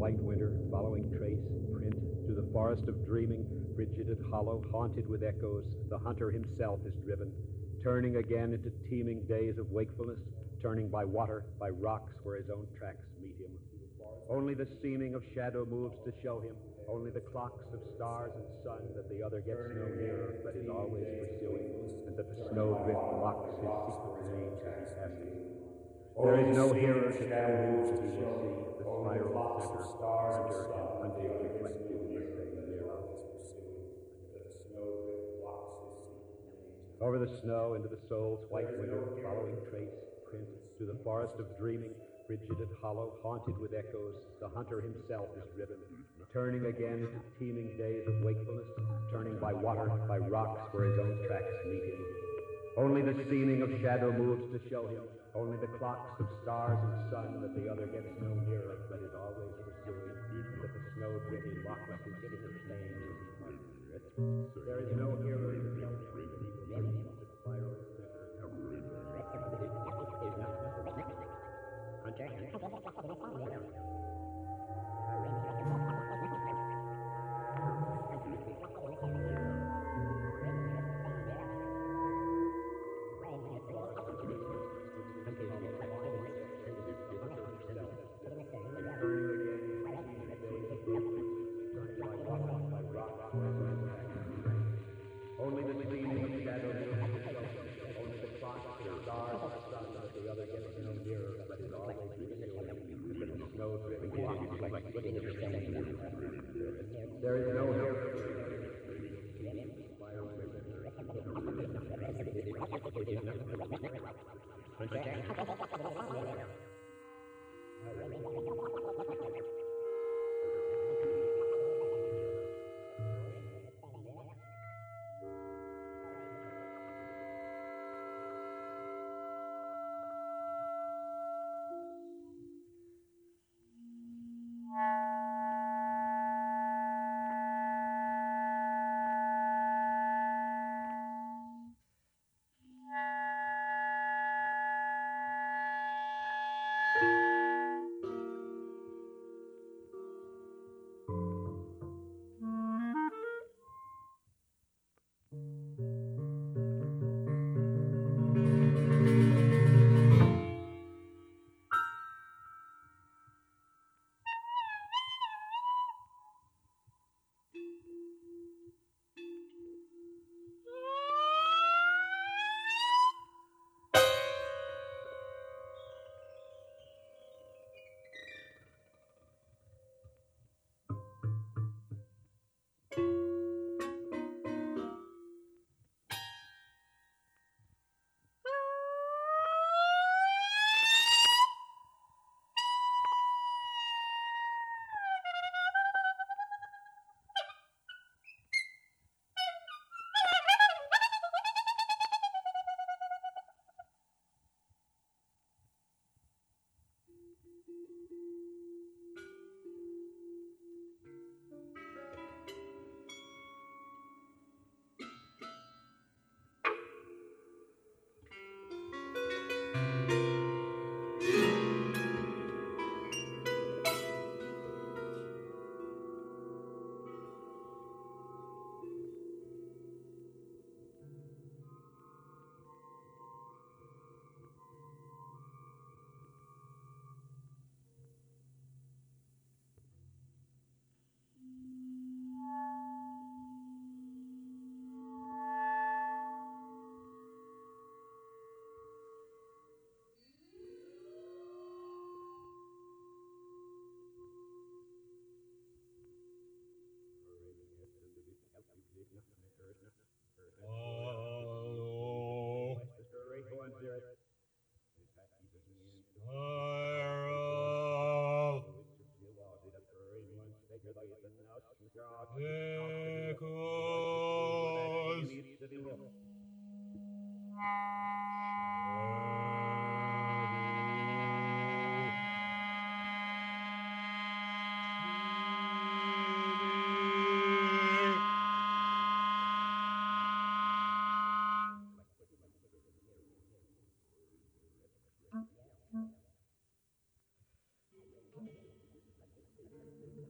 white winter, following trace, print, through the forest of dreaming, frigid and hollow, haunted with echoes, the hunter himself is driven, turning again into teeming days of wakefulness, turning by water, by rocks where his own tracks meet him. Only the seeming of shadow moves to show him, only the clocks of stars and sun that the other gets no nearer, but is always pursuing, and that the snowdrift mocks his secret names as he passes. There is no hearer to tell him that he will see the spiral center, hunter and hunted reflected in the same mirror. Over the snow into the soul's white winter, following trace, print, through the forest of dreaming, frigid and hollow, haunted with echoes, the hunter himself is driven, turning again into teeming days of wakefulness, turning by water, by rocks where his own tracks meet him. Only the seeming of shadow moves to show him, only the clocks of stars and sun that the other gets no nearer, but is always pursuing, and that the snowdrift mocks his secret names as he passes. There is no hearer to tell him that he will see the spiral center. Only the seeming of shadow moves to show him, only the clocks of stars and sun that the other gets no nearer, but is always pursuing, and that the snowdrift mocks like footing of the same. There is no hearer.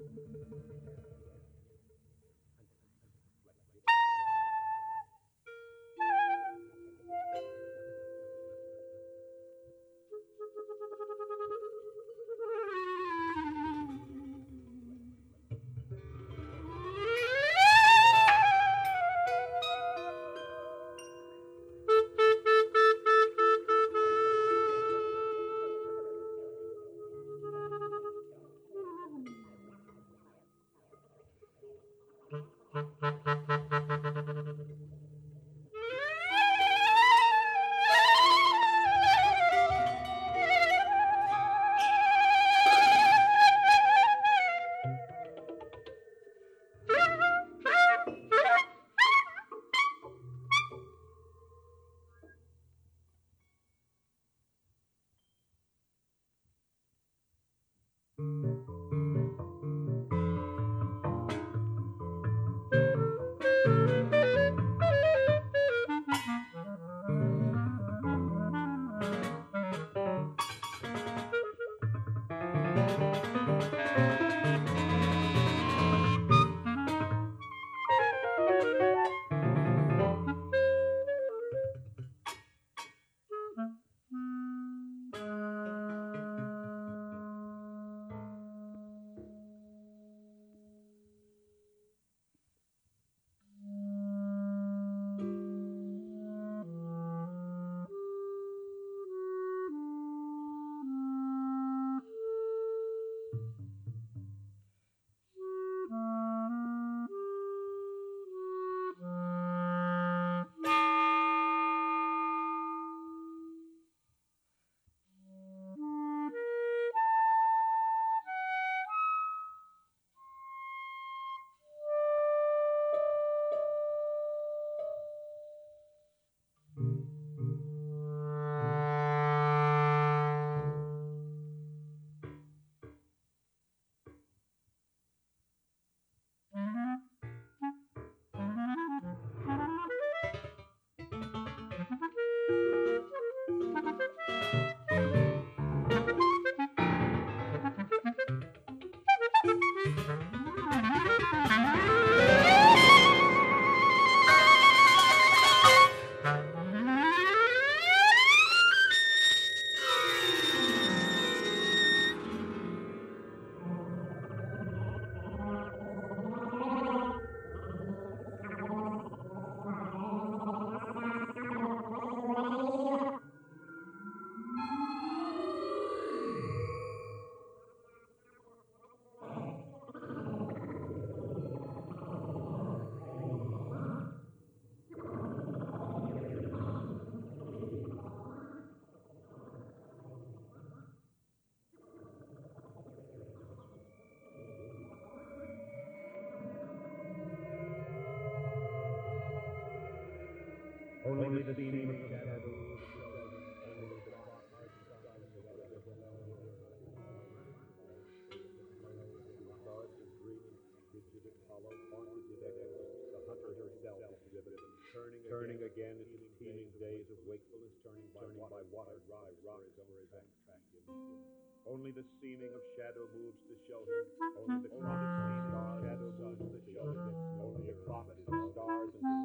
Only the seeming of shadows. Forest is dreaming, rigid and hollow, haunted with echoes. The hunter herself is driven, turning again into teeming days of wakefulness, turning by water, dry rocks for his own track. Only the seeming of shadow moves to show him. Only the comet seems shadow moves to show him. Only the comet, the stars, and